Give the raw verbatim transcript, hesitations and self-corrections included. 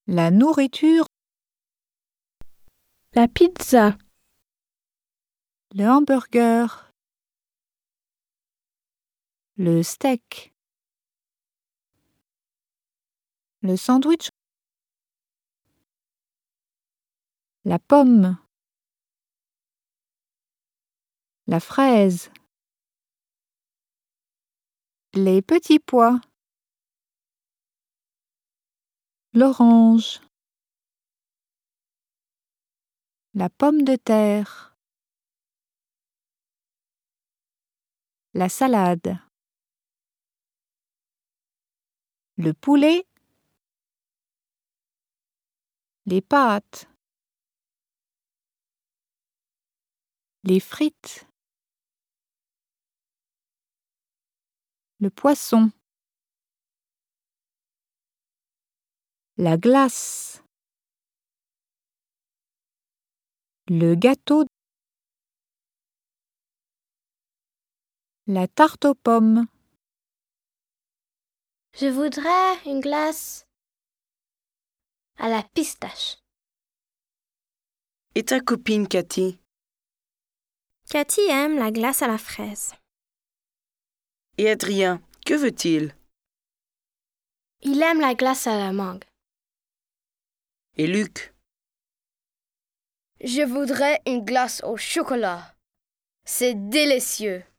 La nourriture, La pizza, le hamburger, le steak, le sandwich, la pomme, la fraise, les petits pois, l'orange, la pomme de terre, la salade, le poulet, les pâtes, les frites, le poisson, la glace, le gâteau, la tarte aux pommes, Je voudrais une glace à la pistache. Et ta copine Cathy? Cathy aime la glace à la fraise. Et Adrien, que veut-il? Il aime la glace à la mangue. Et Luc? Je voudrais une glace au chocolat. C'est délicieux.